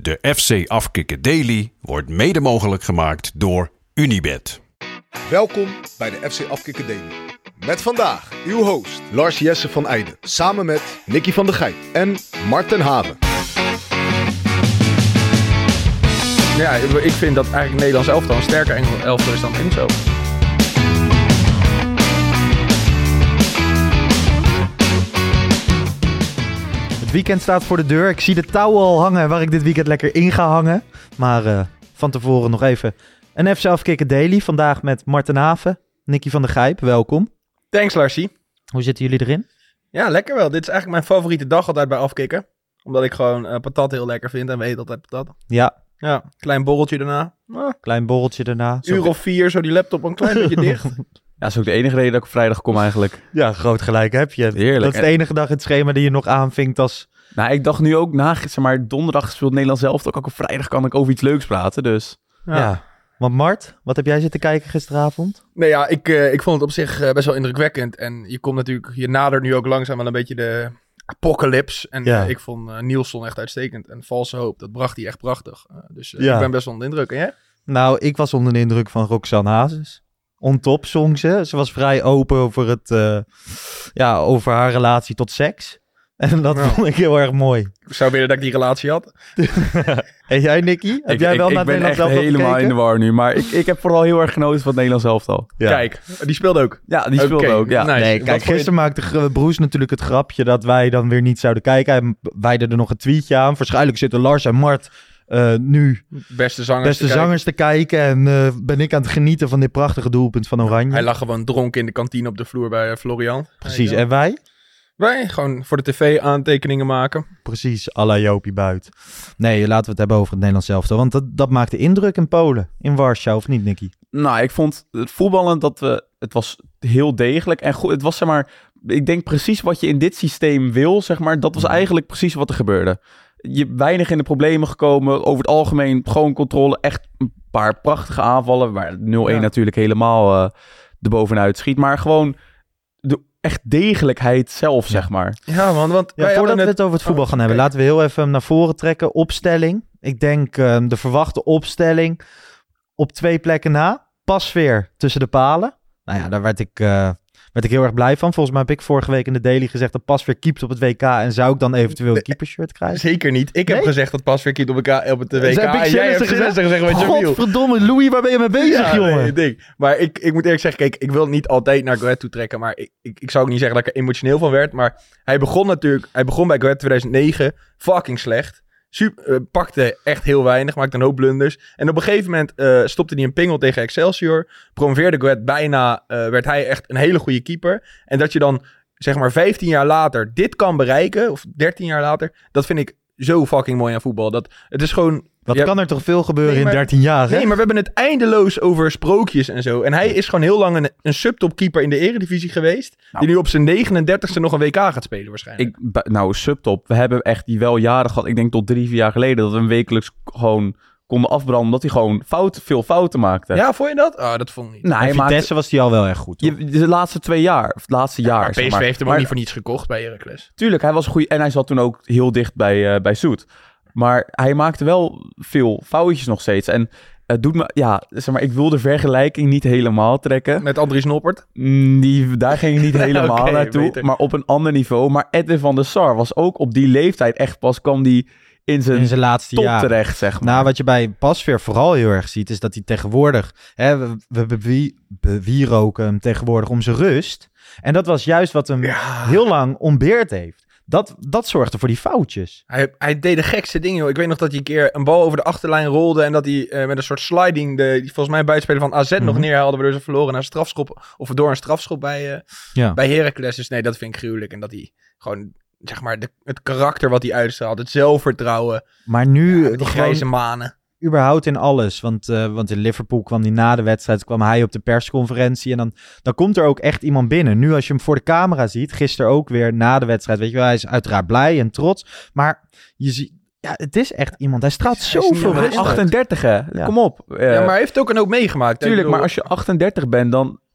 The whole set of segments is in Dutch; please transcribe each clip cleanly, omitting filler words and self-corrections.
De FC Afkikken Daily wordt mede mogelijk gemaakt door Unibet. Welkom bij de FC Afkikken Daily. Met vandaag uw host Lars Jesse van Eijden. Samen met Nicky van der Gijp en Marten Haven. Ja, ik vind dat eigenlijk Nederlands elftal een sterker elftal is dan Enzo. Het weekend staat voor de deur. Ik zie de touwen al hangen waar ik dit weekend lekker in ga hangen. Maar van tevoren nog even een FC Afkikken Daily. Vandaag met Marten Haven, Nicky van der Gijp. Welkom. Thanks Larsie. Hoe zitten jullie erin? Ja, lekker wel. Dit is eigenlijk mijn favoriete dag altijd bij Afkikken. Omdat ik gewoon patat heel lekker vind en we eten altijd patat. Ja. Ja, klein borreltje daarna. Klein borreltje daarna. Uur of 4, zo die laptop een klein beetje dicht. Ja, dat is ook de enige reden dat ik op vrijdag kom eigenlijk. Ja, groot gelijk heb je. Heerlijk. Dat is de enige dag in het schema die je nog aanvinkt als... Nou, ik dacht nu ook donderdag speelt Nederland zelf. Ook op vrijdag kan ik over iets leuks praten, dus... Ja. Want Mart, wat heb jij zitten kijken gisteravond? Nee ja, ik vond het op zich best wel indrukwekkend. En je nadert nu ook langzaam wel een beetje de apocalypse. En ik vond Nielsen echt uitstekend. En Valse Hoop, dat bracht hij echt prachtig. Ik ben best wel onder de indruk. En jij? Nou, ik was onder de indruk van Roxanne Hazes. On top zong ze. Ze was vrij open over over haar relatie tot seks. En dat vond ik heel erg mooi. Ik zou willen dat ik die relatie had. En jij, Nicky? Heb jij wel naar het Nederlands elftal gekeken? Ik ben echt helemaal in de war nu. Maar ik heb vooral heel erg genoten van het Nederlands elftal. Ja. Kijk, die speelde ook. Ja, die speelde ook. Ja. Nice. Nee, kijk, gisteren maakte Broes natuurlijk het grapje dat wij dan weer niet zouden kijken. Hij wijde er nog een tweetje aan. Waarschijnlijk zitten Lars en Mart nu beste zangers te kijken. En ben ik aan het genieten van dit prachtige doelpunt van Oranje. Hij lag gewoon dronken in de kantine op de vloer bij Florian. Precies, en wij? Wij gewoon voor de tv aantekeningen maken. Precies, à la Jopie Buit. Nee, laten we het hebben over het Nederlands elftal. Want dat maakte indruk in Polen. In Warschau, of niet, Nicky? Nou, ik vond het voetballen het was heel degelijk en goed. Het was, zeg maar, ik denk precies wat je in dit systeem wil, zeg maar. Dat was eigenlijk precies wat er gebeurde. Je weinig in de problemen gekomen. Over het algemeen gewoon controle. Echt een paar prachtige aanvallen. Waar 0-1 natuurlijk helemaal erbovenuit schiet. Maar gewoon de echt degelijkheid zelf, zeg maar. Ja, man, want voordat we het over het voetbal gaan hebben, laten we heel even naar voren trekken. Opstelling. Ik denk de verwachte opstelling op 2 plekken na. Pasveer tussen de palen. Nou ja, daar werd ik heel erg blij van. Volgens mij heb ik vorige week in de Daily gezegd dat Pasveer keept op het WK en zou ik dan eventueel een keepershirt krijgen? Zeker niet. Ik heb gezegd dat Pasveer keept op het WK en jij hebt gezegd wat je wil. Godverdomme, Louis, waar ben je mee bezig, jongen? Nee. Maar ik moet eerlijk zeggen, kijk, ik wil niet altijd naar Go Ahead toe trekken, maar ik zou ook niet zeggen dat ik er emotioneel van werd, maar hij begon bij Go Ahead 2009 fucking slecht. Pakte echt heel weinig, maakte een hoop blunders. En op een gegeven moment stopte hij een pingel tegen Excelsior. Promoveerde Go Ahead bijna, werd hij echt een hele goede keeper. En dat je dan, zeg maar 15 jaar later dit kan bereiken, of 13 jaar later, dat vind ik zo fucking mooi aan voetbal. Het is gewoon... Wat kan er toch veel gebeuren in 13 jaar, hè? Nee, maar we hebben het eindeloos over sprookjes en zo. En hij is gewoon heel lang een subtopkeeper in de Eredivisie geweest. Die nu op zijn 39ste nog een WK gaat spelen waarschijnlijk. Subtop. We hebben echt die wel jaren gehad. Ik denk tot 3-4 jaar geleden dat we hem wekelijks gewoon konden afbranden. Omdat hij gewoon veel fouten maakte. Ja, vond je dat? Dat vond ik niet. Nou, Vitesse was hij al wel echt goed. De laatste 2 jaar. Of het laatste jaar. PSV heeft hem ook niet voor niets gekocht bij Heracles. Tuurlijk, hij was goed. En hij zat toen ook heel dicht bij Zoet. Maar hij maakte wel veel foutjes nog steeds. En het doet me... ik wil de vergelijking niet helemaal trekken. Met Andries Noppert? Daar ging ik niet helemaal naartoe. Beter. Maar op een ander niveau. Maar Edwin van der Sar was ook op die leeftijd echt pas... kwam die in zijn laatste top jaar terecht, zeg maar. Nou, wat je bij Pasveer vooral heel erg ziet... is dat hij tegenwoordig... we bewieroken hem tegenwoordig om zijn rust. En dat was juist wat hem heel lang ontbeerd heeft. Dat zorgde voor die foutjes. Hij deed de gekste dingen, joh. Ik weet nog dat hij een keer een bal over de achterlijn rolde... en dat hij met een soort sliding... die volgens mij buitenspeler van AZ nog neerhaalde... waardoor ze verloren naar een strafschop... of door een strafschop bij Heracles. Dus nee, dat vind ik gruwelijk. En dat hij gewoon, zeg maar, het karakter wat hij uitstraalt... het zelfvertrouwen... Maar nu... die grijze manen... Überhaupt in alles. Want in Liverpool kwam hij na de wedstrijd, kwam hij op de persconferentie. En dan komt er ook echt iemand binnen. Nu als je hem voor de camera ziet, gisteren ook weer na de wedstrijd. Weet je wel, hij is uiteraard blij en trots. Maar je ziet, het is echt iemand. Hij straalt zoveel rust uit. 38, hè? Ja. Kom op. maar hij heeft ook een hoop meegemaakt. Tuurlijk, maar als je 38 bent, dan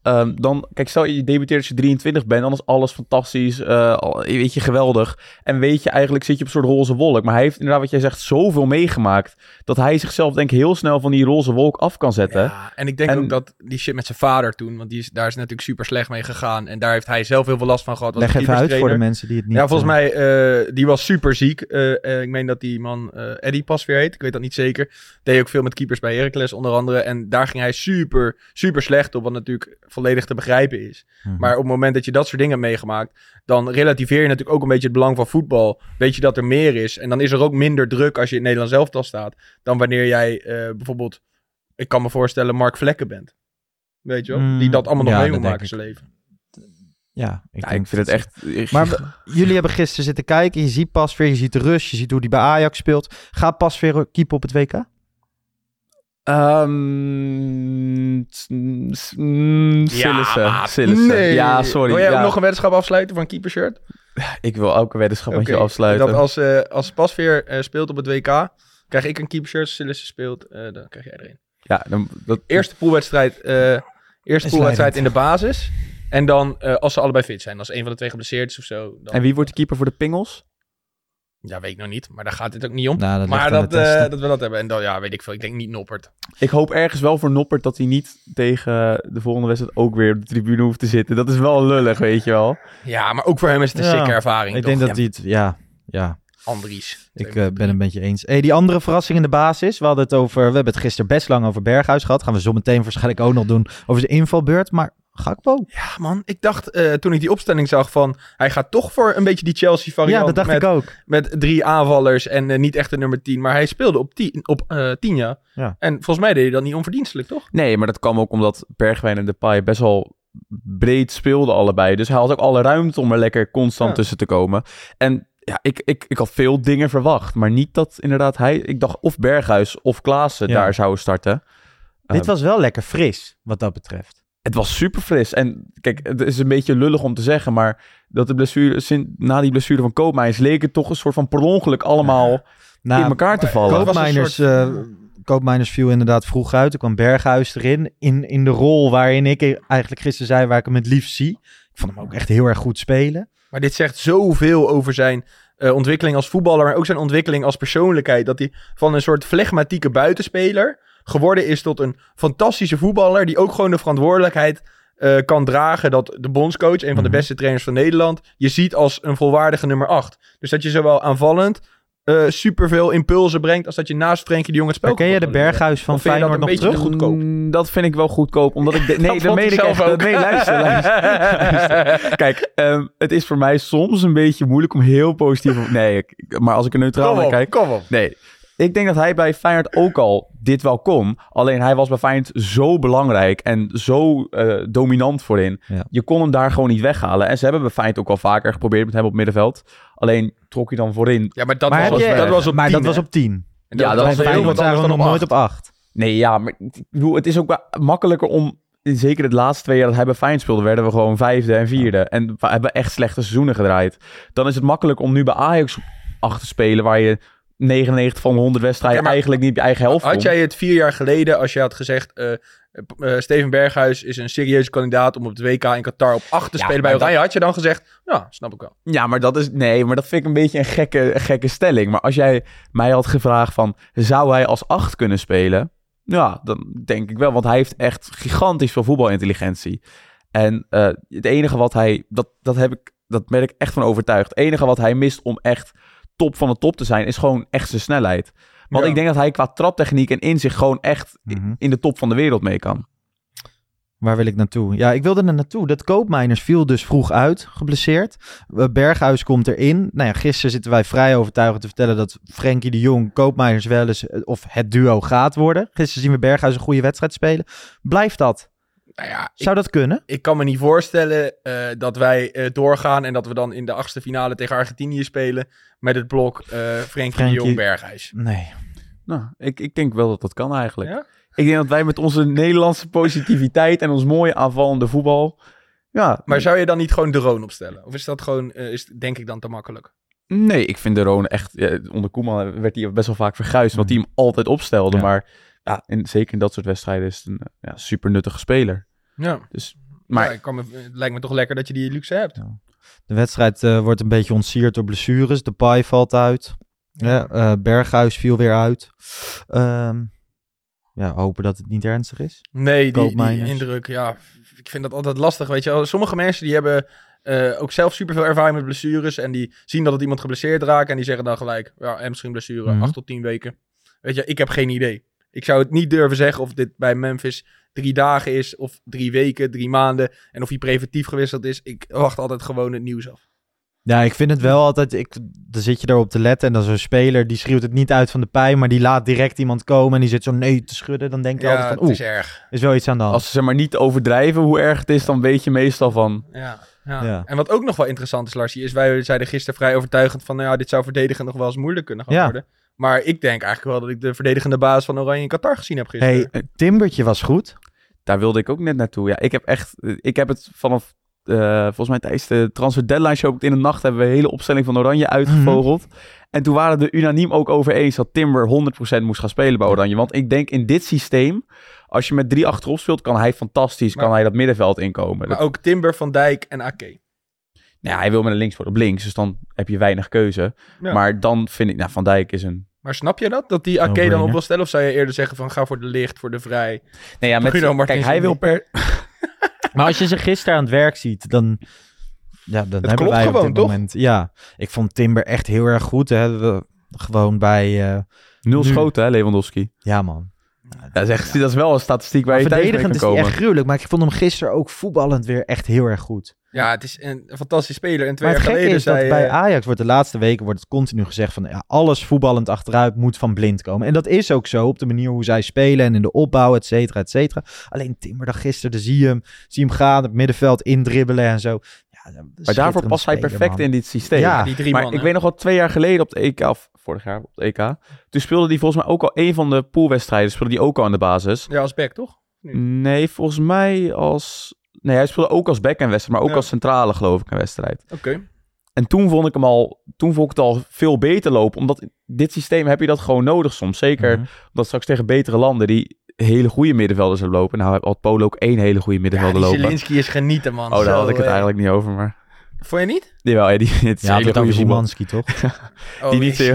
Dan, kijk, stel je debuteert als je 23 bent, dan is alles fantastisch, weet je, geweldig. En weet je, eigenlijk zit je op een soort roze wolk. Maar hij heeft inderdaad, wat jij zegt, zoveel meegemaakt, dat hij zichzelf, denk ik, heel snel van die roze wolk af kan zetten. Ja, en ik denk ook dat die shit met zijn vader toen, want daar is natuurlijk super slecht mee gegaan. En daar heeft hij zelf heel veel last van gehad. Leg even uit voor de mensen die het niet... Ja, volgens mij, die was super ziek. Ik meen dat die man Eddie Pasveer heet. Ik weet dat niet zeker. Deed ook veel met keepers bij Heracles onder andere. En daar ging hij super, super slecht op, wat natuurlijk volledig te begrijpen is. Maar op het moment dat je dat soort dingen hebt meegemaakt, dan relativeer je natuurlijk ook een beetje het belang van voetbal. Weet je dat er meer is. En dan is er ook minder druk als je in het Nederlands elftal staat, dan wanneer jij bijvoorbeeld, ik kan me voorstellen, Mark Vlekken bent. Weet je wel? Die dat allemaal nog mee moet maken in zijn leven. Ja, ik vind het echt... Maar jullie hebben gisteren zitten kijken. Je ziet Pasveer, je ziet de rust. Je ziet hoe die bij Ajax speelt. Gaat Pasveer keeper op het WK? Sillissen. Nee. Ja, sorry. Wil jij ook nog een weddenschap afsluiten voor een keepershirt? Ik wil elke weddenschap met je afsluiten. Dat als Pasveer speelt op het WK, krijg ik een keepershirt. Als Sillissen speelt, dan krijg jij er een. Ja, Eerste poolwedstrijd in de basis. En dan als ze allebei fit zijn. Als een van de twee geblesseerd is of zo. Dan... En wie wordt de keeper voor de Pingels? Ja, weet ik nog niet. Maar daar gaat het ook niet om. Nou, maar dat we dat hebben. En dan, ja, weet ik veel. Ik denk niet Noppert. Ik hoop ergens wel voor Noppert dat hij niet tegen de volgende wedstrijd ook weer op de tribune hoeft te zitten. Dat is wel lullig, weet je wel. Ja, maar ook voor hem is het een sikke ervaring. Ik denk dat hij het... Ja. Andries. Ik ben een beetje eens. Die andere verrassing in de basis. We hebben het gisteren best lang over Berghuis gehad. Gaan we zo meteen waarschijnlijk ook nog doen over de invalbeurt. Maar Gakpo? Ja, man. Ik dacht toen ik die opstelling zag van... Hij gaat toch voor een beetje die Chelsea variant. Ja, dat dacht ik ook. Met 3 aanvallers en niet echt de nummer 10. Maar hij speelde op 10, ja. En volgens mij deed hij dat niet onverdienstelijk, toch? Nee, maar dat kwam ook omdat Bergwijn en Depay best wel breed speelden allebei. Dus hij had ook alle ruimte om er lekker constant tussen te komen. En ja, ik had veel dingen verwacht. Maar niet dat inderdaad ik dacht of Berghuis of Klaassen daar zouden starten. Dit was wel lekker fris, wat dat betreft. Het was super fris. En kijk, het is een beetje lullig om te zeggen, maar dat de blessure, na die blessure van Koopmeiners leek het toch een soort van per ongeluk allemaal in elkaar te vallen. Koopmeiners viel inderdaad vroeg uit. Er kwam Berghuis erin. In de rol waarin ik eigenlijk gisteren zei waar ik hem het liefst zie. Ik vond hem ook echt heel erg goed spelen. Maar dit zegt zoveel over zijn ontwikkeling als voetballer, maar ook zijn ontwikkeling als persoonlijkheid. Dat hij van een soort flegmatieke buitenspeler geworden is tot een fantastische voetballer die ook gewoon de verantwoordelijkheid kan dragen dat de bondscoach, een van de beste trainers van Nederland, je ziet als een volwaardige nummer 8. Dus dat je zowel aanvallend superveel impulsen brengt als dat je naast Frenkie de Jong het spel kan. Ken je de Berghuis van Feyenoord nog terug? Goedkoop? Dat vind ik wel goedkoop, omdat ik... Nee, dat meen ik echt ook. Nee, luister. Kijk, het is voor mij soms een beetje moeilijk om heel positief... Nee, maar als ik er neutraal naar kijk... Kom op. Nee. Ik denk dat hij bij Feyenoord ook al dit wel kon. Alleen hij was bij Feyenoord zo belangrijk en zo dominant voorin. Ja. Je kon hem daar gewoon niet weghalen. En ze hebben bij Feyenoord ook al vaker geprobeerd met hem op middenveld. Alleen trok hij dan voorin. Ja, maar dat was op 10. Ja, dat was heel wat anders dan nooit op 8. Nee, ja, maar ik bedoel, het is ook makkelijker om... Zeker het laatste 2 jaar dat hij bij Feyenoord speelde, werden we gewoon 5e en 4e. En we hebben echt slechte seizoenen gedraaid. Dan is het makkelijk om nu bij Ajax 8 te spelen, waar je 99 van 100 wedstrijden eigenlijk niet op je eigen helft had jij het 4 jaar geleden, als je had gezegd... Steven Berghuis is een serieuze kandidaat om op het WK in Qatar op 8 te spelen bij Oranje. Had je dan gezegd, ja, snap ik wel. Ja, maar dat vind ik een beetje een gekke stelling. Maar als jij mij had gevraagd van, zou hij als 8 kunnen spelen? Ja, dan denk ik wel, want hij heeft echt gigantisch veel voetbalintelligentie. En het enige wat hij, dat ben ik echt van overtuigd. Het enige wat hij mist om echt top van de top te zijn, is gewoon echt zijn snelheid. Want ik denk dat hij qua traptechniek en inzicht gewoon echt in de top van de wereld mee kan. Waar wil ik naartoe? Ja, ik wilde er naartoe. Dat Koopmeiners viel dus vroeg uit, geblesseerd. Berghuis komt erin. Nou ja, gisteren zitten wij vrij overtuigend te vertellen dat Frenkie de Jong, Koopmeiners wel eens, of het duo gaat worden. Gisteren zien we Berghuis een goede wedstrijd spelen. Blijft dat? Nou ja, zou dat kunnen? Ik kan me niet voorstellen dat wij doorgaan en dat we dan in de 8e finale tegen Argentinië spelen met het blok Frenkie de Jong, Berghuis. Nee. Nou, ik denk wel dat dat kan eigenlijk. Ja? Ik denk dat wij met onze Nederlandse positiviteit en ons mooie aanvallende voetbal... Ja. Maar zou je dan niet gewoon de Roon opstellen? Of is dat gewoon, denk ik dan te makkelijk? Nee, ik vind de Roon echt... onder Koeman werd hij best wel vaak verguisd, want hij hem altijd opstelde. Ja. Maar ja, zeker in dat soort wedstrijden is het een super nuttige speler. Ja. Dus Maar Het lijkt me toch lekker dat je die luxe hebt. Ja. De wedstrijd wordt een beetje ontsierd door blessures. Depay valt uit. Berghuis viel weer uit. Hopen dat het niet ernstig is. Nee, die Koopmeiners. indruk, ja. Ik vind dat altijd lastig, weet je wel. Sommige mensen die hebben ook zelf superveel ervaring met blessures. En die zien dat het iemand geblesseerd raakt. En die zeggen dan gelijk, hamstring blessure, 8 tot 10 weken. Weet je, ik heb geen idee. Ik zou het niet durven zeggen of dit bij Memphis 3 dagen is. Of 3 weken, 3 maanden. En of hij preventief gewisseld is. Ik wacht altijd gewoon het nieuws af. Ja, ik vind het wel altijd... Dan zit je erop te letten en dan zo'n speler... die schreeuwt het niet uit van de pij... maar die laat direct iemand komen... en die zit zo nee te schudden. Dan denk je altijd van... het is erg. is wel iets aan de hand. als ze zeg maar niet overdrijven hoe erg het is, dan weet je meestal van... Ja. En wat ook nog wel interessant is, Larsie, is wij zeiden gisteren vrij overtuigend van... dit zou verdedigen nog wel eens moeilijk kunnen gaan worden. Maar ik denk eigenlijk wel dat ik de verdedigende baas van Oranje in Qatar gezien heb gisteren. Timbertje was goed. Daar wilde ik ook net naartoe. Ja, ik heb het vanaf... volgens mij tijdens de transfer deadline show in de nacht hebben we een hele opstelling van Oranje uitgevogeld. En toen waren we er unaniem ook over eens dat Timber 100% moest gaan spelen bij Oranje. Want ik denk in dit systeem, als je met 3 achterop speelt, kan hij fantastisch, kan hij dat middenveld inkomen. Maar ook Timber, Van Dijk en Ake. Nou, hij wil met een linkspoot op links, dus dan heb je weinig keuze. Ja. Maar dan vind ik, Van Dijk is een... Maar snap je dat? Dat die Ake dan op wil stellen? Of zou je eerder zeggen van ga voor de licht, voor de vrij? Nee, ja, kijk, hij wil per... Maar als je ze gisteren aan het werk ziet, dan hebben klopt wij gewoon, op dit toch? moment... Ja, ik vond Timber echt heel erg goed. Hè. Gewoon bij... 0 schoten, hè, Lewandowski. Ja, man. Dat is wel een statistiek waar je thuis mee kan verdedigend is hij komen. echt gruwelijk. Maar ik vond hem gisteren ook voetballend weer echt heel erg goed. Ja, het is een fantastisch speler. En 2 Maar jaar het gekke geleden is dat zei... bij Ajax wordt de laatste weken wordt het continu gezegd van... Ja, alles voetballend achteruit moet van Blind komen. En dat is ook zo op de manier hoe zij spelen en in de opbouw, et cetera, et cetera. Alleen Timber dan gisteren, zie je hem gaan, het middenveld indribbelen en zo. Ja, Maar daarvoor past hij perfect in dit systeem. Ja, die 3 Maar man, ik weet nog wel 2 jaar geleden op de EK, of vorig jaar op de EK. Toen speelde hij volgens mij ook al een van de poolwedstrijden. Speelde hij ook al aan de basis. Ja, als back, toch? Nee, volgens mij als... Nee, hij speelde ook als back een wedstrijd, maar ook als centrale, geloof ik, een wedstrijd. Oké. En toen vond ik het al veel beter lopen. Omdat in dit systeem heb je dat gewoon nodig soms. Zeker omdat straks tegen betere landen die hele goede middenvelders hebben lopen. Nou, had Polen ook 1 hele goede middenvelder die lopen. Zielinski is genieten, man. Oh, daar had ik het eigenlijk niet over, maar... Vond je niet? Jawel, ja, het is Ja, hele dat goede over voetbal. Szymanski, toch? Die niet zo...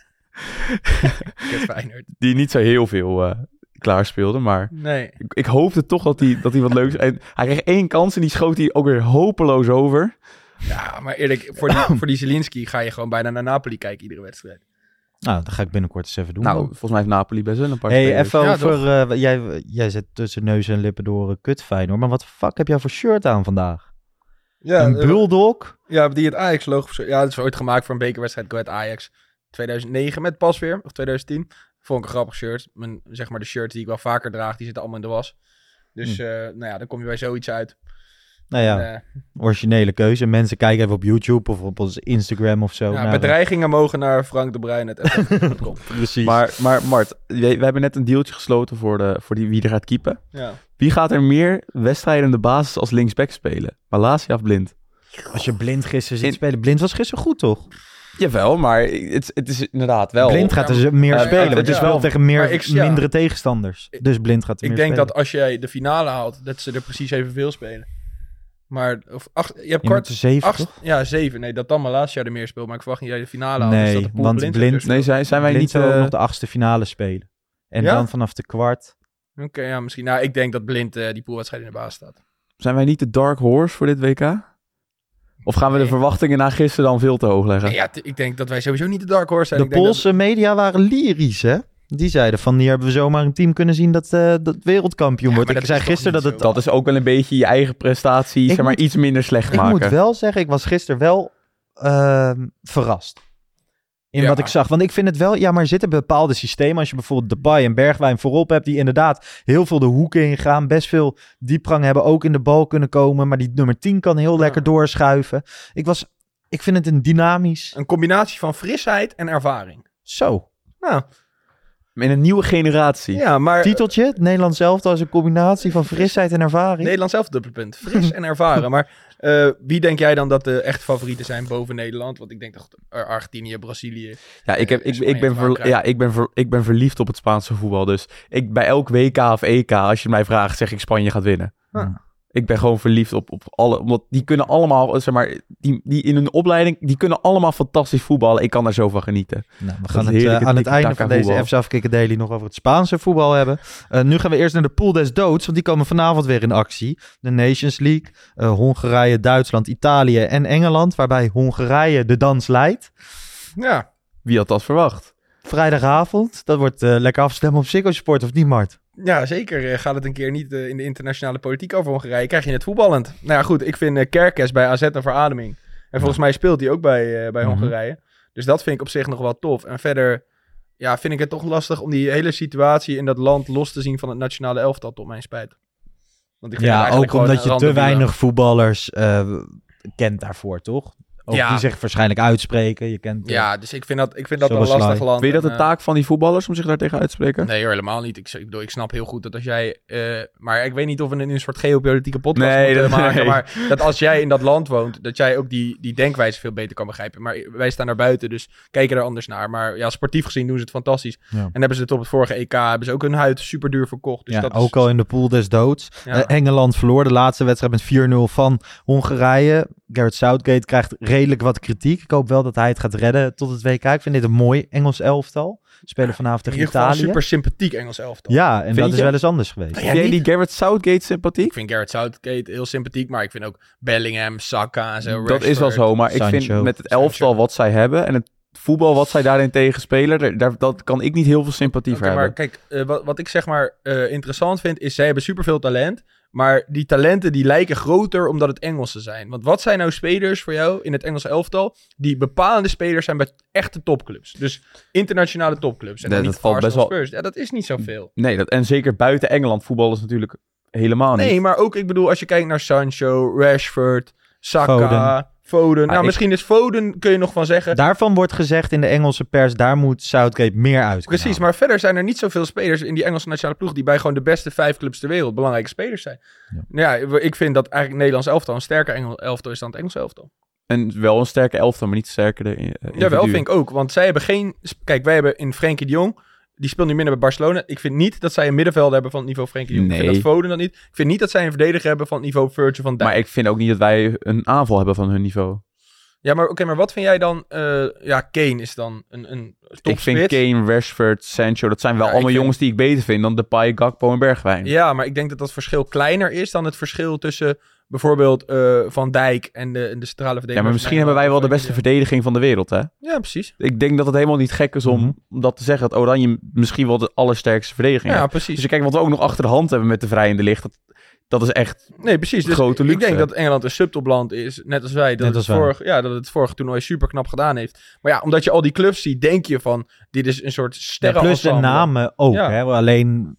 Feyenoord. die niet zo heel veel klaar speelde, maar Nee. ik hoopte toch dat hij wat leuks... En hij kreeg 1 kans en die schoot hij ook weer hopeloos over. Ja, maar eerlijk, voor die Zielinski ga je gewoon bijna naar Napoli kijken iedere wedstrijd. Nou, dat ga ik binnenkort eens even doen. Nou, dan. volgens mij heeft Napoli best wel een paar Hey, spelers. even Ja, over... jij zet tussen neus en lippen door kut Feyenoord. Maar wat fuck heb jij voor shirt aan vandaag? Ja, Een Bulldog? Ja, die het Ajax-logo... Ja, dat is ooit gemaakt voor een bekerwedstrijd Go Ahead Ajax 2009 met Pasveer, of 2010. Vond ik een grappig shirt. Zeg maar de shirts die ik wel vaker draag, die zitten allemaal in de was. Dus dan kom je bij zoiets uit. Nou ja, En, originele keuze. Mensen kijken even op YouTube of op ons Instagram of zo. Nou, bedreigingen mogen naar Frank de Bruin. Precies. Maar Mart, we hebben net een dealtje gesloten voor wie er gaat keepen. Ja. Wie gaat er meer wedstrijden in de basis als linksback spelen? Malacia of Blind? Als je Blind gisteren ziet spelen. Blind was gisteren goed, toch? Jawel, maar het is inderdaad wel... Blind gaat dus meer spelen. Het is wel tegen mindere tegenstanders. Dus Blind gaat er meer spelen. Ik denk dat als jij de finale haalt, dat ze er precies evenveel spelen. Maar, of 8, je hebt kort 7, 8, ja 7. Nee, dat dan Malacia er meer speelt. Maar ik verwacht niet dat je de finale haalt. Nee, dus dat de pool want Blind... Nee, zijn wij Blind niet... zou ook nog de 8e finale spelen. En dan vanaf de kwart... Oké, ja, misschien. Nou, ik denk dat Blind die poolwedstrijd in de baas staat. Zijn wij niet de dark horse voor dit WK? Of gaan we de verwachtingen na gisteren dan veel te hoog leggen? Nee, ja, ik denk dat wij sowieso niet de dark horse zijn. De Poolse media waren lyrisch, hè? Die zeiden van, hier hebben we zomaar een team kunnen zien dat wereldkampioen wordt. Ik zei gisteren dat het... Dat is ook wel een beetje je eigen prestatie, zeg maar, iets minder slecht maken. Ik moet wel zeggen, ik was gisteren wel verrast. In wat ik zag. Want ik vind het wel... Ja, maar er zitten bepaalde systemen. Als je bijvoorbeeld Depay en Bergwijn voorop hebt... die inderdaad heel veel de hoeken ingaan. Best veel diepgang hebben ook in de bal kunnen komen. Maar die nummer 10 kan heel lekker doorschuiven. Ik vind het een dynamisch... Een combinatie van frisheid en ervaring. Zo. Nou... In een nieuwe generatie. Ja, maar... Titeltje, het Nederlands zelf als een combinatie van frisheid en ervaring. Nederland zelf dubbelpunt. Fris en ervaren. Maar wie denk jij dan dat de echt favorieten zijn boven Nederland? Want ik denk dat Argentinië, Brazilië... Ja, ik ben verliefd op het Spaanse voetbal. Dus bij elk WK of EK, als je mij vraagt, zeg ik Spanje gaat winnen. Ik ben gewoon verliefd op alle... Omdat die kunnen allemaal, zeg maar... Die in hun opleiding, die kunnen allemaal fantastisch voetballen. Ik kan daar zo van genieten. Nou, we Dat gaan is het heerlijk, aan het het einde van tiki-taka deze FC Afkikken Daily nog over het Spaanse voetbal hebben. Nu gaan we eerst naar de pool des doods, want die komen vanavond weer in actie. De Nations League, Hongarije, Duitsland, Italië en Engeland, waarbij Hongarije de dans leidt. Ja. Wie had dat verwacht? Vrijdagavond, dat wordt lekker afstemmen op Ziggo Sport, of niet, Mart? Ja, zeker. Gaat het een keer niet in de internationale politiek over Hongarije, krijg je het voetballend. Nou ja, goed. Ik vind Kerkez bij AZ een verademing. En volgens mij speelt hij ook bij Hongarije. Dus dat vind ik op zich nog wel tof. En verder vind ik het toch lastig om die hele situatie in dat land los te zien van het nationale elftal, tot mijn spijt. Want ik vind het Ja, eigenlijk ook gewoon omdat je een te randendoel. weinig voetballers kent daarvoor, toch? Ook Ja. die zich waarschijnlijk uitspreken. Je kent, Ja, dus ik vind dat Zo een lastig beslui. land. Weet je dat En, de taak van die voetballers om zich daar tegen uit te spreken? Nee hoor, helemaal niet. Ik bedoel, ik snap heel goed dat als jij... maar ik weet niet of we nu een soort geopolitieke podcast Nee, moeten maken. nee. Maar dat als jij in dat land woont, dat jij ook die denkwijze veel beter kan begrijpen. Maar wij staan daar buiten, dus kijken er anders naar. Maar ja, sportief gezien doen ze het fantastisch. Ja. En hebben ze het op het vorige EK, hebben ze ook hun huid super duur verkocht. Dus ja, dat ook is, al in de pool des doods. Ja. Engeland verloor de laatste wedstrijd met 4-0 van Hongarije. Gareth Southgate krijgt redelijk wat kritiek. Ik hoop wel dat hij het gaat redden tot het WK. Ik vind dit een mooi Engels elftal. Spelen vanavond in tegen ieder geval een Italië. super sympathiek Engels elftal. Ja, en Vind dat is je? wel eens anders geweest. Ja, Vind jij niet- die Gareth Southgate sympathiek? Ik vind Gareth Southgate heel sympathiek, maar ik vind ook Bellingham, Saka en zo. Dat is wel zo, maar ik Sancho. vind met het elftal Sancho. wat zij hebben en het voetbal wat zij daarin tegen spelen, dat kan ik niet heel veel sympathie Oké, voor maar hebben. kijk, wat ik zeg maar interessant vind, is zij hebben superveel talent. Maar die talenten die lijken groter omdat het Engelsen zijn. Want wat zijn nou spelers voor jou in het Engelse elftal die bepalende spelers zijn bij echte topclubs? Dus internationale topclubs. En dan Nee, niet dat valt Arsenal, best wel- Spurs. Ja, dat is niet zoveel. Nee, en zeker buiten Engeland voetbal is natuurlijk helemaal niet. Nee, maar ook, ik bedoel, als je kijkt naar Sancho, Rashford, Saka, Foden. Nou, ik- misschien is Foden, kun je nog van zeggen. Daarvan wordt gezegd in de Engelse pers, daar moet Southgate meer uit. Precies, maar verder zijn er niet zoveel spelers in die Engelse nationale ploeg die bij gewoon de beste 5 clubs ter wereld belangrijke spelers zijn. Ja, ik vind dat eigenlijk het Nederlands elftal een sterker elftal is dan het Engelse elftal. En wel een sterke elftal, maar niet sterker de Jawel, vind ik ook. Want zij hebben geen... Kijk, wij hebben in Frenkie de Jong... Die speelt nu minder bij Barcelona. Ik vind niet dat zij een middenvelder hebben van het niveau Frenkie de Jong. Ik Nee. vind dat Foden dat niet. Ik vind niet dat zij een verdediger hebben van het niveau Virgil van Dijk. Maar ik vind ook niet dat wij een aanval hebben van hun niveau. Ja, maar oké, maar wat vind jij dan... Kane is dan een Ik topspits. vind Kane, Rashford, Sancho, dat zijn wel Ja, allemaal ik vind- jongens die ik beter vind dan Depay, Gakpo en Bergwijn. Ja, maar ik denk dat dat verschil kleiner is dan het verschil tussen bijvoorbeeld Van Dijk en de centrale verdediger. Ja, maar misschien hebben wij wel de beste verdediging van de wereld, hè? Ja, precies. Ik denk dat het helemaal niet gek is om dat te zeggen. Dat Oranje misschien wel de allersterkste verdediging Ja, heeft. precies. Dus kijk, wat we ook nog achter de hand hebben met de vrijende licht. Dat is echt... Nee, precies. Dus Grote ik luxe. denk dat Engeland een subtopland is, net als wij. Dat, Net het, als wij. dat het vorige toernooi super knap gedaan heeft. Maar ja, omdat je al die clubs ziet, denk je van, dit is een soort Ja, sterren. plus de namen ook, Ja. hè? Alleen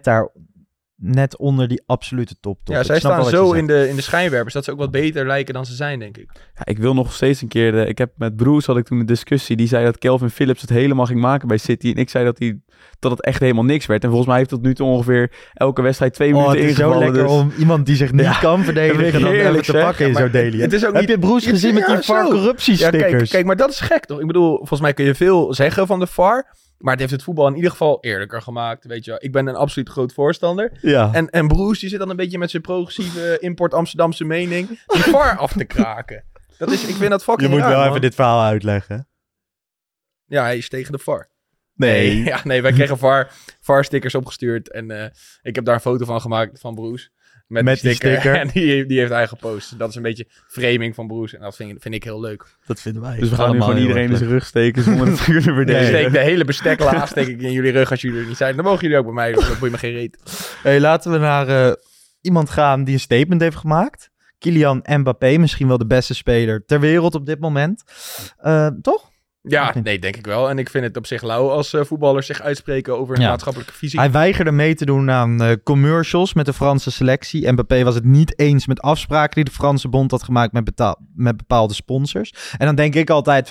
net onder die absolute top. Ja, Ik zij snap staan wel wat je zo zegt. in de schijnwerpers dat ze ook wat beter lijken dan ze zijn, denk ik. Ja, ik wil nog steeds een keer... ik heb met Bruce had ik toen een discussie. Die zei dat Calvin Phillips het helemaal ging maken bij City. En ik zei dat het echt helemaal niks werd. En volgens mij heeft tot nu toe ongeveer elke wedstrijd 2 Oh, minuten het is zo ingevallen. lekker Dus... om iemand die zich niet kan verdedigen dat dan vind ik even heerlijk, te zeg. pakken in Ja, zo'n maar daily. het is ook Heb niet- je Bruce gezien met die Ja, zo. VAR-corruptiestickers? Kijk, maar dat is gek toch? Ik bedoel, volgens mij kun je veel zeggen van de VAR. Maar het heeft het voetbal in ieder geval eerlijker gemaakt. Weet je wel. Ik ben een absoluut groot voorstander. Ja. En Broes die zit dan een beetje met zijn progressieve import Amsterdamse mening die VAR af te kraken. Ik vind dat fucking Je moet raar, wel man. even dit verhaal uitleggen. Ja, hij is tegen de VAR. Nee. Ja, nee, wij kregen VAR-stickers opgestuurd. En ik heb daar een foto van gemaakt van Broes. Met die sticker. En die heeft hij gepost. Dat is een beetje framing van Broes. En dat vind ik heel leuk. Dat vinden wij. Dus we gaan nu gewoon iedereen in zijn rug steken zonder het te kunnen Ik verdedigen. steek de hele bestekla steek ik in jullie rug als jullie er niet zijn. Dan mogen jullie ook bij mij. Dus dat boeit me geen reet. Hey, laten we naar iemand gaan die een statement heeft gemaakt. Kylian Mbappé, misschien wel de beste speler ter wereld op dit moment. Toch? Ja, nee, denk ik wel. En ik vind het op zich lauw als voetballers zich uitspreken over hun Ja. maatschappelijke visie. Hij weigerde mee te doen aan commercials met de Franse selectie. Mbappé was het niet eens met afspraken die de Franse bond had gemaakt met bepaalde sponsors. En dan denk ik altijd van,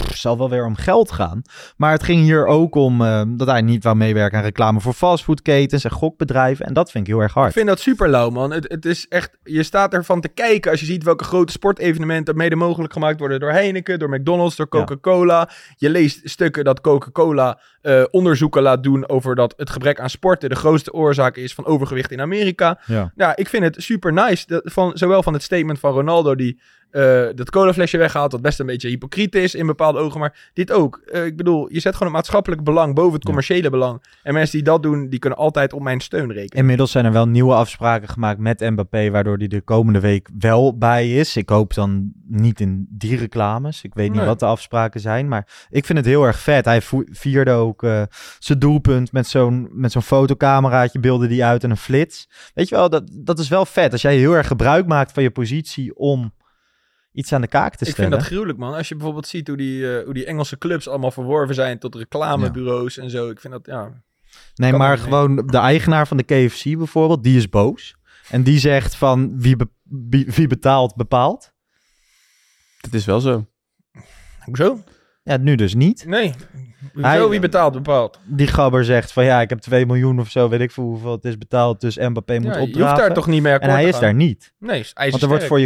zal wel weer om geld gaan. Maar het ging hier ook om dat hij niet wou meewerken aan reclame voor fastfoodketens en gokbedrijven. En dat vind ik heel erg hard. Ik vind dat super lauw, man. Het is echt, je staat ervan te kijken als je ziet welke grote sportevenementen mede mogelijk gemaakt worden door Heineken, door McDonald's, door Coca-Cola. Je leest stukken dat Coca-Cola onderzoeken laat doen over dat het gebrek aan sporten de grootste oorzaak is van overgewicht in Amerika. Ja, ik vind het super nice. Zowel van het statement van Ronaldo die dat colaflesje weghaalt, wat best een beetje hypocriet is in bepaalde ogen, maar dit ook. Ik bedoel, je zet gewoon het maatschappelijk belang boven het commerciële belang. En mensen die dat doen, die kunnen altijd op mijn steun rekenen. Inmiddels zijn er wel nieuwe afspraken gemaakt met Mbappé, waardoor hij de komende week wel bij is. Ik hoop dan niet in die reclames. Ik weet niet wat de afspraken zijn, maar ik vind het heel erg vet. Hij vierde ook zijn doelpunt met zo'n fotocameraatje, beelde die uit en een flits. Weet je wel, dat is wel vet. Als jij heel erg gebruik maakt van je positie om iets aan de kaak te stellen. Ik vind dat gruwelijk, man. Als je bijvoorbeeld ziet hoe die Engelse clubs allemaal verworven zijn tot reclamebureaus en zo. Ik vind dat, Nee, maar gewoon de eigenaar van de KFC bijvoorbeeld, die is boos. En die zegt van wie betaalt, bepaalt. Dat is wel zo. Hoezo? Ja, nu dus niet. Nee. Hoezo? Wie betaalt, bepaalt. Die gabber zegt van ik heb 2 miljoen of zo, weet ik veel hoeveel het is betaald. Dus Mbappé moet opdragen. Je hoeft daar toch niet mee akkoord te gaan. En hij is daar niet. Nee, want er wordt voor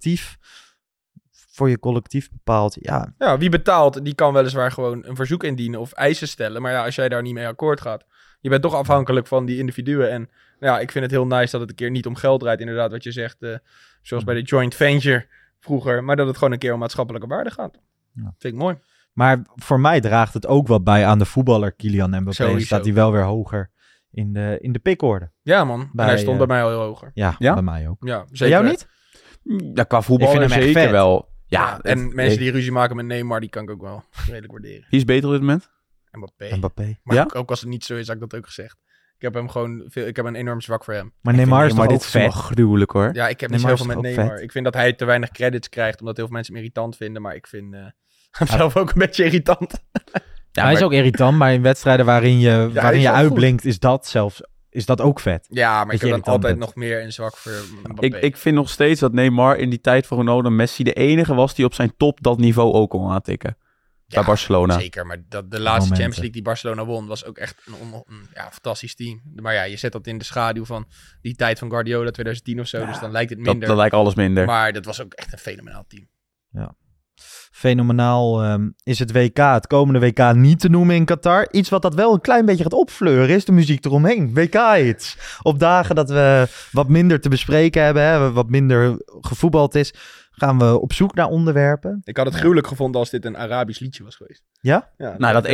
je collectief bepaald, Ja, wie betaalt, die kan weliswaar gewoon een verzoek indienen of eisen stellen. Maar als jij daar niet mee akkoord gaat, je bent toch afhankelijk van die individuen. En ik vind het heel nice dat het een keer niet om geld draait, inderdaad, wat je zegt. Zoals bij de joint venture vroeger. Maar dat het gewoon een keer om maatschappelijke waarde gaat. Ja. Vind ik mooi. Maar voor mij draagt het ook wel bij aan de voetballer Kylian Mbappé. Sowieso. Staat hij wel weer hoger in de pickorde. Ja, man. En hij stond bij mij al heel hoger. Ja, bij mij ook. Ja, zeker. Bij jou niet? Ja, qua voetballer zeker wel. Ja, en mensen die ruzie maken met Neymar, die kan ik ook wel redelijk waarderen. Wie is beter op dit moment? Mbappé. Maar ook als het niet zo is, had ik dat ook gezegd. Ik heb een enorm zwak voor hem. Maar Neymar is toch ook vet? Gruwelijk, hoor. Ja, ik heb niet zoveel met Neymar. Vet. Ik vind dat hij te weinig credits krijgt, omdat heel veel mensen hem irritant vinden. Maar ik vind hem zelf ook een beetje irritant. Hij is ook irritant, maar in wedstrijden waarin je uitblinkt, is dat ook vet. Ja, maar ik heb dan altijd nog meer een zwak voor Mbappé. Ik vind nog steeds dat Neymar in die tijd van Ronaldo en Messi de enige was die op zijn top dat niveau ook kon aantikken. Bij Barcelona. Zeker, maar de laatste Champions League die Barcelona won was ook echt een fantastisch team. Maar je zet dat in de schaduw van die tijd van Guardiola 2010 of zo, dus dan lijkt het minder. Dat lijkt alles minder. Maar dat was ook echt een fenomenaal team. Ja. Fenomenaal is het WK, het komende WK niet te noemen in Qatar. Iets wat dat wel een klein beetje gaat opfleuren is de muziek eromheen. WK-hits. Op dagen dat we wat minder te bespreken hebben, wat minder gevoetbald is, gaan we op zoek naar onderwerpen. Ik had het gruwelijk gevonden als dit een Arabisch liedje was geweest. Ja? Dat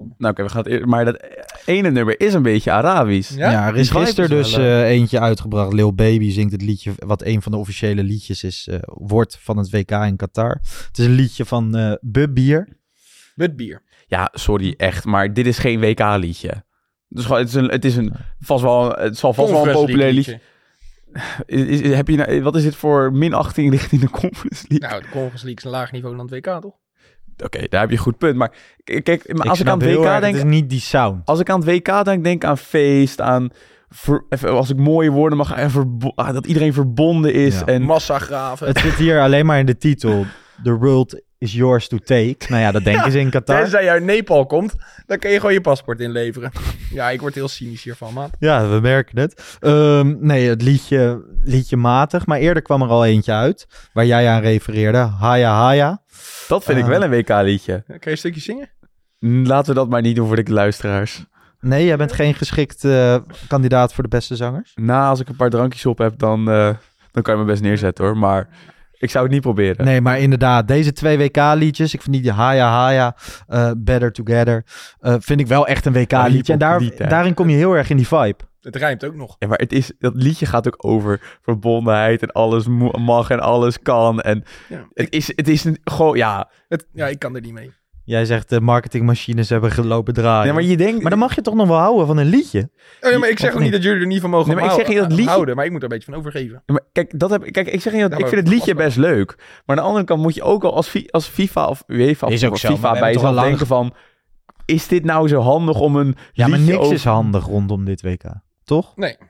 ene nummer is een beetje Arabisch. Ja, er is gisteren dus eentje uitgebracht. Lil Baby zingt het liedje, wat een van de officiële liedjes is, wordt van het WK in Qatar. Het is een liedje van Budbier. Budbier. Ja, sorry, echt, maar dit is geen WK-liedje. Dus het zal vast wel een populair liedje. Wat is dit voor minachting richting de Conference League? Nou, de Conference League is een laag niveau dan het WK, toch? Oké, daar heb je een goed punt. Maar kijk, als ik aan het WK denk... Het is niet die sound. Als ik aan het WK denk aan feest, aan... als ik mooie woorden mag... dat iedereen verbonden is. Ja. En massagraven. Het zit hier alleen maar in de titel. The world is yours to take. Nou ja, dat denken ze in Qatar. Tenzij je uit Nepal komt, dan kun je gewoon je paspoort inleveren. Ja, ik word heel cynisch hiervan, maat. Ja, we merken het. Nee, het liedje matig. Maar eerder kwam er al eentje uit, waar jij aan refereerde. Haya Haya. Dat vind ik wel een WK-liedje. Kan je een stukje zingen? Laten we dat maar niet doen voor de luisteraars. Nee, jij bent geen geschikt kandidaat voor de beste zangers? Nou, als ik een paar drankjes op heb, dan kan je me best neerzetten, hoor. Maar ik zou het niet proberen. Nee, maar inderdaad, deze 2 WK-liedjes, ik vind die Haya Haya, Better Together, vind ik wel echt een WK-liedje. En daarin kom je heel erg in die vibe. Het rijmt ook nog. Ja, maar dat liedje gaat ook over verbondenheid en alles mag en alles kan. En het is gewoon, ja. Ik kan er niet mee. Jij zegt de marketingmachines hebben gelopen draaien. Ja, maar je denkt... Maar dan mag je toch nog wel houden van een liedje? Maar ik zeg ook niet dat jullie er niet van mogen ik zeg niet dat liedje... houden, maar ik moet er een beetje van overgeven. Ja, maar kijk, ik zeg niet dat... ik vind het liedje best leuk. Maar aan de andere kant moet je ook al als FIFA of UEFA... Is ook zo, FIFA bij jezelf denken van... Is dit nou zo handig om een liedje... Ja, maar niks is handig rondom dit WK. Toch? Nee.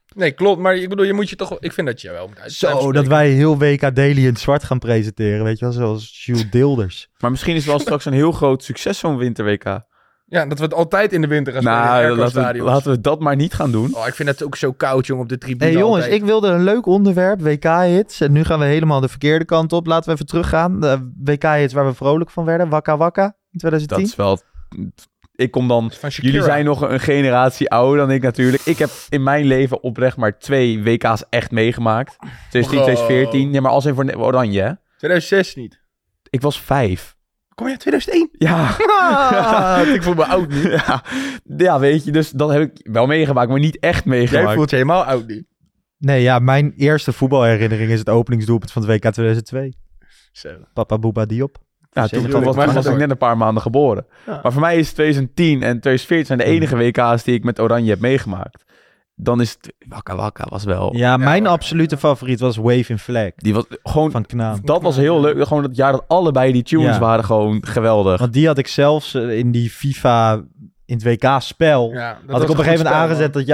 Nee, klopt. Maar ik bedoel, je moet je toch... Ik vind dat je wel moet uitspreken. Zo, dat wij heel WK Daily in het zwart gaan presenteren. Weet je wel, zoals Jules Dilders. Maar misschien is het wel straks een heel groot succes zo'n winter-WK. Ja, dat we het altijd in de winter gaan spelen in Nou, airco-stadions. laten we dat maar niet gaan doen. Oh, ik vind het ook zo koud, jongen, op de tribune. Hé jongens, altijd. ik wilde een leuk onderwerp, WK-hits. En nu gaan we helemaal de verkeerde kant op. Laten we even teruggaan. De WK-hits waar we vrolijk van werden. Wakka Wakka in 2010. Dat is wel... Ik kom dan... Van Shakira. Jullie zijn nog een generatie ouder dan ik natuurlijk. Ik heb in mijn leven oprecht maar 2 WK's echt meegemaakt. 2010, 2014. Ja, maar als in voor Oranje, hè? 2006 niet. Ik was 5. Kom je uit 2001? Ja. Ik voel me oud nu. Ja, weet je, dus dat heb ik wel meegemaakt, maar niet echt Jij meegemaakt. voelt je helemaal oud nu. Nee, ja, mijn eerste voetbalherinnering is het openingsdoelpunt van het WK 2002. Zo. Papa Bouba Diop. Ja, Zeker. toen was ik net een paar maanden geboren. Ja. Maar voor mij is 2010 en 2014 zijn de enige WK's die ik met Oranje heb meegemaakt. Dan is het... Wakka Wakka was wel... Ja, mijn maar- absolute favoriet was Wave in Flag Die was gewoon... van Knaap. Dat was heel leuk. Gewoon dat jaar dat allebei die tunes Ja. waren gewoon geweldig. Want die had ik zelfs in die FIFA, in het WK-spel, Ja, dat had ik was op een gegeven moment goed spel, aangezet dat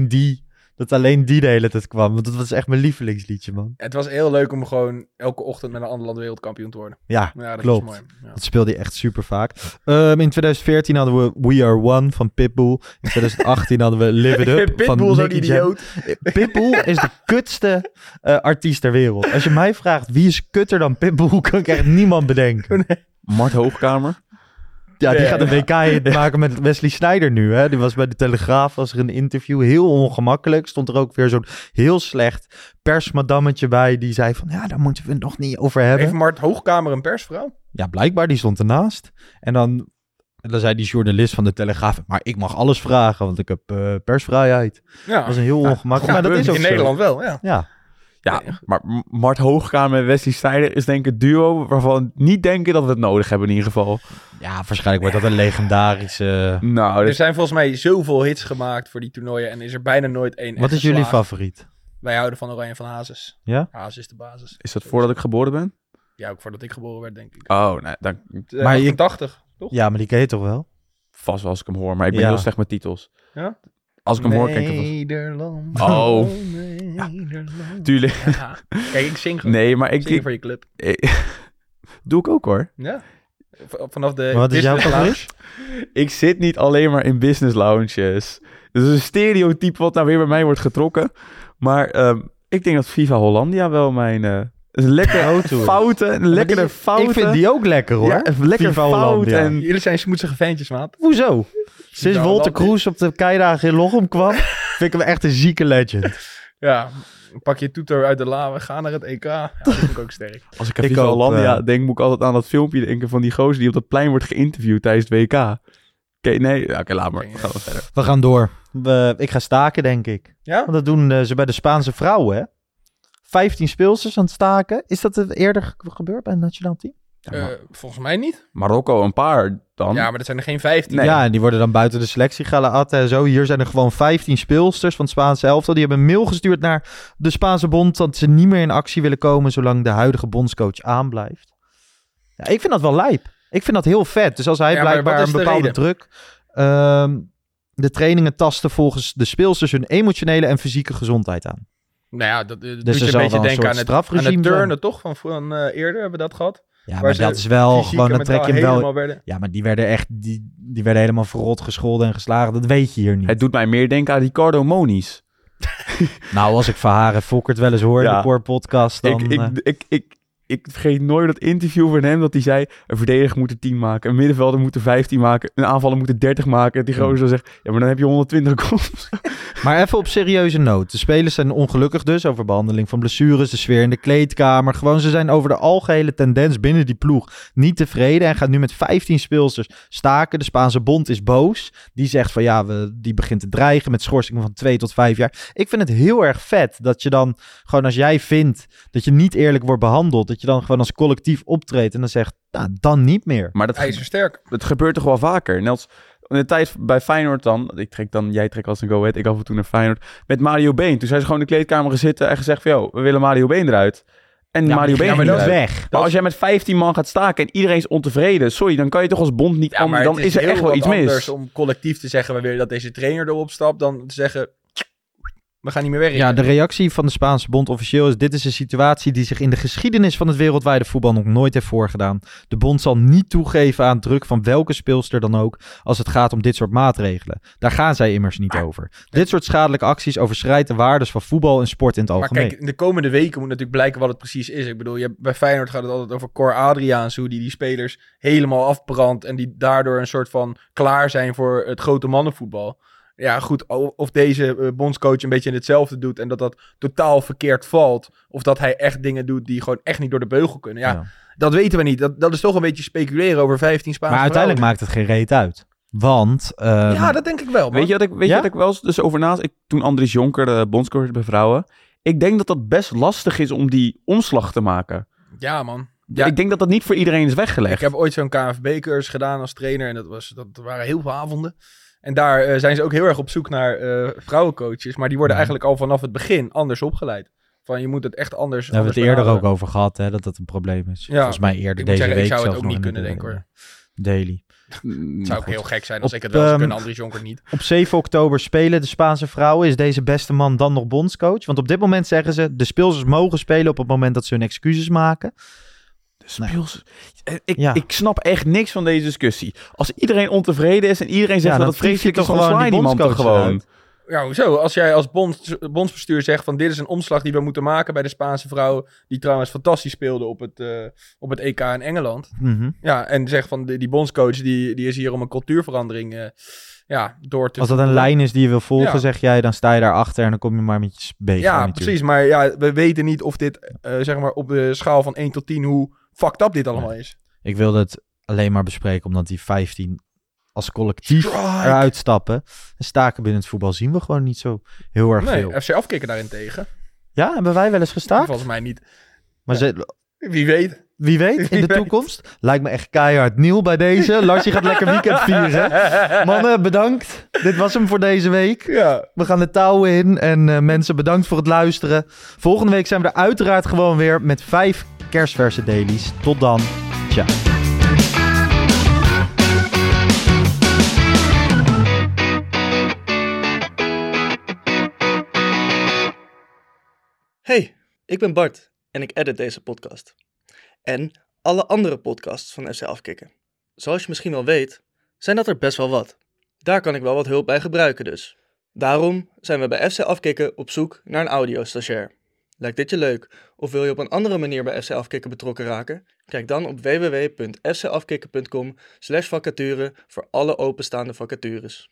alleen die de hele tijd kwam. Want dat was echt mijn lievelingsliedje, man. man. Het was heel leuk om gewoon elke ochtend met een ander land wereldkampioen te worden. Ja, Ja, dat klopt. was mooi. Ja. Dat speelde hij echt super vaak. In 2014 hadden we We Are One van Pitbull. In 2018 hadden we Live It Up van Pitbull, zo'n Nicky Jam. idioot. Pitbull is de kutste artiest ter wereld. Als je mij vraagt wie is kutter dan Pitbull, kan ik echt niemand bedenken. Mart Hoogkamer. Ja, die Ja, gaat een WK maken met Wesley Sneijder nu. Hè? Die was bij de Telegraaf, was er een interview. Heel ongemakkelijk. Stond er ook weer zo'n heel slecht persmadammetje bij. Die zei van, ja, daar moeten we het nog niet over hebben. Heeft Mart Hoogkamer een persvrouw? Ja, blijkbaar, die stond ernaast. En dan zei die journalist van de Telegraaf, maar ik mag alles vragen, want ik heb persvrijheid. Ja. Dat was een heel ongemakkelijk. Maar dat is ook in zo. Nederland wel, ja. Ja. Ja, maar Mart Hoogkamer en Wesley Sneijder is denk ik het duo waarvan we niet denken dat we het nodig hebben in ieder geval. Ja, waarschijnlijk wordt dat een legendarische... Nou, Er dus zijn volgens mij zoveel hits gemaakt voor die toernooien en is er bijna nooit één Wat echt is jullie geslaagd. favoriet? Wij houden van Oranje van Hazes. Ja? Hazes is de basis. is dat voordat ik geboren ben? Ja, ook voordat ik geboren werd, denk ik. Oh, nee, dan Maar je- 80, toch? Ja, maar die ken je toch wel? vast wel als ik hem hoor, maar ik ben Ja. heel slecht met titels. Ja? Als ik hem hoor, ken ik hem vast. Nederland. Oh. Nederland. Tuurlijk. Ja. Kijk, ik zing gewoon. Nee, maar Zing voor je club. doe ik ook hoor. Ja. Vanaf de... Wat is jouw business favoriet? Ik zit niet alleen maar in business lounges. Dat is een stereotype wat nou weer bij mij wordt getrokken. Maar ik denk dat Viva Hollandia wel mijn... is een lekker Auto. fouten, een lekkere fouten. Ik vind die ook lekker, hoor. Ja, lekker Viva fout Hollandia. en... Jullie zijn smoetsige ventjes, maat. Hoezo? Sinds Nou, Wolter dat- Kroes op de keidagen in Lochem kwam, vind ik hem echt een zieke legend. Ja. Pak je toeter uit de la, we gaan naar het EK. Ja, dat vind ik ook sterk. Als ik aan Ik Viva ook, Hollandia denk, moet ik altijd aan dat filmpje denken van die gozer die op dat plein wordt geïnterviewd tijdens het WK. Nee? Ja, oké, laat maar. We gaan wel verder. We gaan door. Ik ga staken, denk ik. Ja? Want dat doen ze bij de Spaanse vrouwen, hè? 15 speelsters aan het staken. Is dat eerder gebeurd bij het nationaal team? Volgens mij niet. Marokko een paar dan. Ja, maar dat zijn er geen 15. Nee. Ja, en die worden dan buiten de selectie gelaten en zo. Hier zijn er gewoon 15 speelsters van het Spaanse elftal. Die hebben een mail gestuurd naar de Spaanse bond dat ze niet meer in actie willen komen zolang de huidige bondscoach aanblijft. Ja, ik vind dat wel lijp. Ik vind dat heel vet. Dus als hij Ja, maar blijkbaar wat een is de bepaalde reden? druk... de trainingen tasten volgens de speelsters hun emotionele en fysieke gezondheid aan. Nou ja, dat Dus doet er je zal een beetje wel een denken soort aan het strafregime turnen, toch? Van eerder hebben we dat gehad. Ja, Waar maar ze dat is wel fysiek gewoon, en dan trek je hem mentaal wel... helemaal werden. Ja, maar die werden echt, die werden helemaal verrot gescholden en geslagen. Dat weet je hier niet. Het doet mij meer denken aan Ricardo Moniz. Nou, als ik van haar en Fokkert wel eens hoor in Ja. de Core podcast, dan... Ik vergeet nooit dat interview van hem dat hij zei... een verdediger moet er 10 maken, een middenvelder moet er 15 maken... een aanvaller moet er 30 maken. Die gozer zegt, ja, maar dan heb je 120 goals. Maar even op serieuze noot. De spelers zijn ongelukkig dus over behandeling van blessures, de sfeer in de kleedkamer. Gewoon, ze zijn over de algehele tendens binnen die ploeg niet tevreden en gaan nu met 15 speelsters staken. De Spaanse bond is boos. Die zegt van ja, die begint te dreigen met schorsingen van 2 tot 5 jaar. Ik vind het heel erg vet dat je dan gewoon, als jij vindt dat je niet eerlijk wordt behandeld, dat je dan gewoon als collectief optreedt en dan zegt, nou, dan niet meer. Maar dat IJzersterk. het gebeurt toch wel vaker. Net als in de tijd bij Feyenoord dan... Jij trekt als een Go Ahead, ik af en toe naar Feyenoord. Met Mario Been. Toen zijn ze gewoon in de kleedkamer gezeten en gezegd van... Yo, we willen Mario Been eruit. En Mario Been maar ging dat is eruit. weg. Maar als jij met 15 man gaat staken en iedereen is ontevreden... Sorry, dan kan je toch als bond niet... Ja, maar dan het is er heel echt wel wat iets anders mis. om collectief te zeggen, we willen dat deze trainer erop stapt, dan te zeggen, we gaan niet meer werken. Ja, de reactie van de Spaanse bond officieel is: dit is een situatie die zich in de geschiedenis van het wereldwijde voetbal nog nooit heeft voorgedaan. De bond zal niet toegeven aan druk van welke speelster dan ook als het gaat om dit soort maatregelen. Daar gaan zij immers niet over. Dit soort schadelijke acties overschrijdt de waardes van voetbal en sport in het Maar algemeen. kijk, in de komende weken moet natuurlijk blijken wat het precies is. Ik bedoel, bij Feyenoord gaat het altijd over Cor Adriaans, hoe die spelers helemaal afbrandt en die daardoor een soort van klaar zijn voor het grote mannenvoetbal. Ja, goed, of deze bondscoach een beetje hetzelfde doet en dat totaal verkeerd valt, of dat hij echt dingen doet die gewoon echt niet door de beugel kunnen. Ja, dat weten we niet. Dat is toch een beetje speculeren over 15 Spaanse Maar uiteindelijk maakt het geen reet uit. Want... ja, dat denk ik wel, man. Weet je wat ik wel eens dus over naast... Toen Andries Jonker de bondscoach bij vrouwen... Ik denk dat best lastig is om die omslag te maken. Ja, man. Ja. Ik denk dat niet voor iedereen is weggelegd. Ik heb ooit zo'n KNVB-cursus gedaan als trainer en dat waren heel veel avonden. En daar zijn ze ook heel erg op zoek naar vrouwencoaches. Maar die worden eigenlijk al vanaf het begin anders opgeleid. Van je moet het echt anders. Daar hebben we het eerder ook over gehad, hè, dat een probleem is. Ja, volgens mij eerder deze week. Ik zou het zelfs ook niet nog kunnen, denk ik, hoor. Daily. Het zou ook heel gek zijn als ik het wel zou kunnen, Andries Jonker niet. Op 7 oktober spelen de Spaanse vrouwen. Is deze beste man dan nog bondscoach? Want op dit moment zeggen ze, de speelsters mogen spelen op het moment dat ze hun excuses maken. Ik snap echt niks van deze discussie. Als iedereen ontevreden is en iedereen zegt dat het vreselijk is, dan zwaai die man toch gewoon. Ja, hoezo? Als jij als bondsbestuur zegt van dit is een omslag die we moeten maken bij de Spaanse vrouwen, die trouwens fantastisch speelden op het EK in Engeland. Mm-hmm. Ja, en zegt van die bondscoach die is hier om een cultuurverandering door te... Als dat een lijn is die je wil volgen, zeg jij, dan sta je daarachter en dan kom je maar met je beet. Ja, precies. Maar ja, we weten niet of dit, zeg maar, op de schaal van 1 tot 10, hoe fucked up dit allemaal is. Ik wilde het alleen maar bespreken, omdat die 15 als collectief eruit stappen. En staken binnen het voetbal zien we gewoon niet zo heel erg veel. FC Afkikken daarentegen. Ja, hebben wij wel eens gestaakt? Volgens mij niet. Maar wie weet. Wie weet, in de toekomst. Lijkt me echt keihard. Nieuw bij deze. Larsje gaat lekker weekend vieren. Mannen, bedankt. Dit was hem voor deze week. Ja. We gaan de touwen in. En mensen, bedankt voor het luisteren. Volgende week zijn we er uiteraard gewoon weer met 5 kerstverse dailies. Tot dan. Ciao. Hey, ik ben Bart en ik edit deze podcast. En alle andere podcasts van FC Afkikken. Zoals je misschien wel weet, zijn dat er best wel wat. Daar kan ik wel wat hulp bij gebruiken dus. Daarom zijn we bij FC Afkikken op zoek naar een audiostagiair. Lijkt dit je leuk of wil je op een andere manier bij FC Afkikken betrokken raken? Kijk dan op www.fcafkikken.com/vacature voor alle openstaande vacatures.